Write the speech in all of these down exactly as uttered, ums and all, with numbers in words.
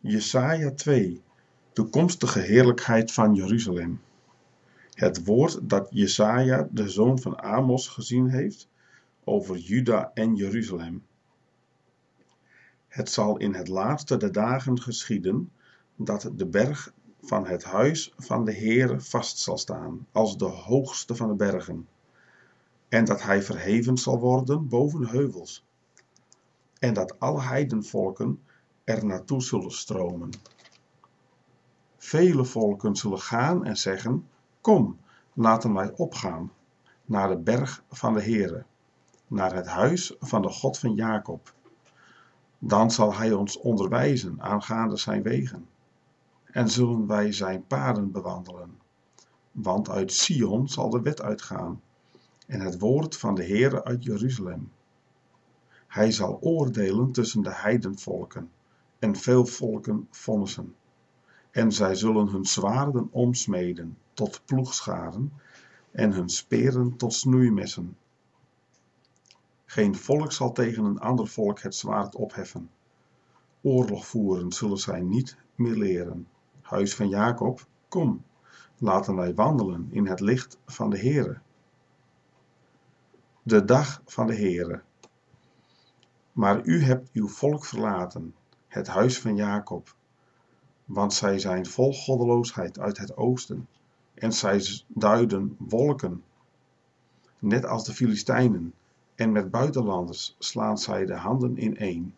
Jesaja twee, toekomstige heerlijkheid van Jeruzalem. Het woord dat Jesaja, de zoon van Amos, gezien heeft over Juda en Jeruzalem. Het zal in het laatste der dagen geschieden, dat de berg van het huis van de Heere vast zal staan, als de hoogste van de bergen, en dat hij verheven zal worden boven de heuvels, en dat alle heidenvolken er naartoe zullen stromen. Vele volken zullen gaan en zeggen: kom, laten wij opgaan naar de berg van de Heere, naar het huis van de God van Jacob. Dan zal hij ons onderwijzen aangaande zijn wegen, en zullen wij zijn paden bewandelen. Want uit Sion zal de wet uitgaan, en het woord van de Heere uit Jeruzalem. Hij zal oordelen tussen de heidenvolken, en veel volken vonnissen. En zij zullen hun zwaarden omsmeden tot ploegscharen, en hun speren tot snoeimessen. Geen volk zal tegen een ander volk het zwaard opheffen. Oorlog voeren zullen zij niet meer leren. Huis van Jacob, kom, laten wij wandelen in het licht van de Heere. De dag van de Heere. Maar u hebt uw volk verlaten, het huis van Jacob, want zij zijn vol goddeloosheid uit het oosten, en zij duiden wolken, net als de Filistijnen, en met buitenlanders slaan zij de handen ineen.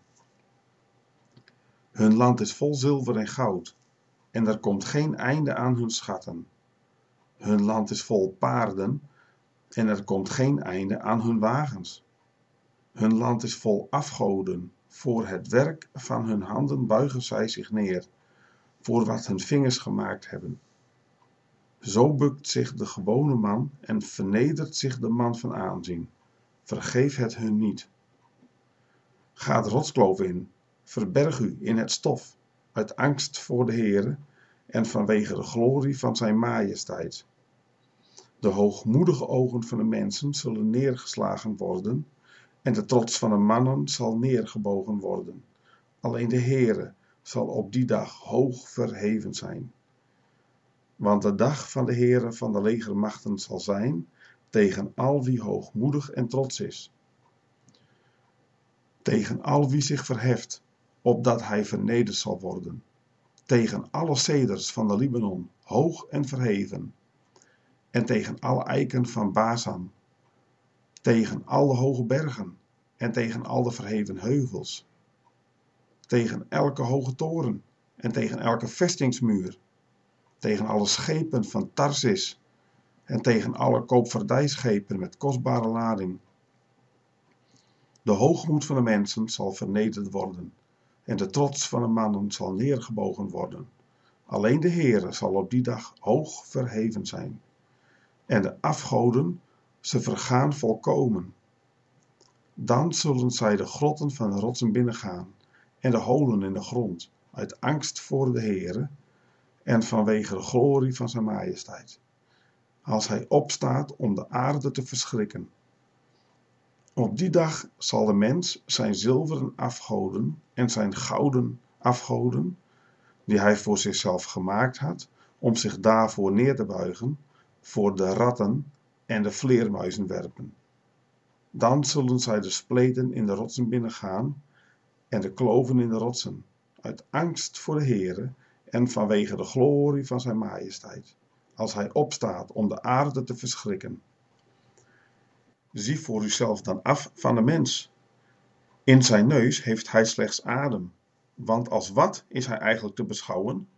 Hun land is vol zilver en goud, en er komt geen einde aan hun schatten. Hun land is vol paarden, en er komt geen einde aan hun wagens. Hun land is vol afgoden, voor het werk van hun handen buigen zij zich neer, voor wat hun vingers gemaakt hebben. Zo bukt zich de gewone man en vernedert zich de man van aanzien. Vergeef het hun niet. Ga het rotskloof in, verberg u in het stof, uit angst voor de Heere en vanwege de glorie van zijn majesteit. De hoogmoedige ogen van de mensen zullen neergeslagen worden, en de trots van de mannen zal neergebogen worden. Alleen de Heere zal op die dag hoog verheven zijn. Want de dag van de Heere van de legermachten zal zijn tegen al wie hoogmoedig en trots is. Tegen al wie zich verheft, opdat hij vernederd zal worden. Tegen alle ceders van de Libanon, hoog en verheven. En tegen alle eiken van Basan. Tegen alle hoge bergen en tegen al de verheven heuvels. Tegen elke hoge toren en tegen elke vestingsmuur. Tegen alle schepen van Tarsis en tegen alle koopvaardijschepen met kostbare lading. De hoogmoed van de mensen zal vernederd worden en de trots van de mannen zal neergebogen worden. Alleen de Heere zal op die dag hoog verheven zijn. En de afgoden, ze vergaan volkomen. Dan zullen zij de grotten van de rotsen binnengaan en de holen in de grond, uit angst voor de Heere en vanwege de glorie van zijn majesteit, als hij opstaat om de aarde te verschrikken. Op die dag zal de mens zijn zilveren afgoden en zijn gouden afgoden, die hij voor zichzelf gemaakt had, om zich daarvoor neer te buigen, voor de ratten en de vleermuizen werpen. Dan zullen zij de spleten in de rotsen binnengaan en de kloven in de rotsen, uit angst voor de Heere en vanwege de glorie van zijn majesteit, als hij opstaat om de aarde te verschrikken. Zie voor uzelf dan af van de mens. In zijn neus heeft hij slechts adem, want als wat is hij eigenlijk te beschouwen?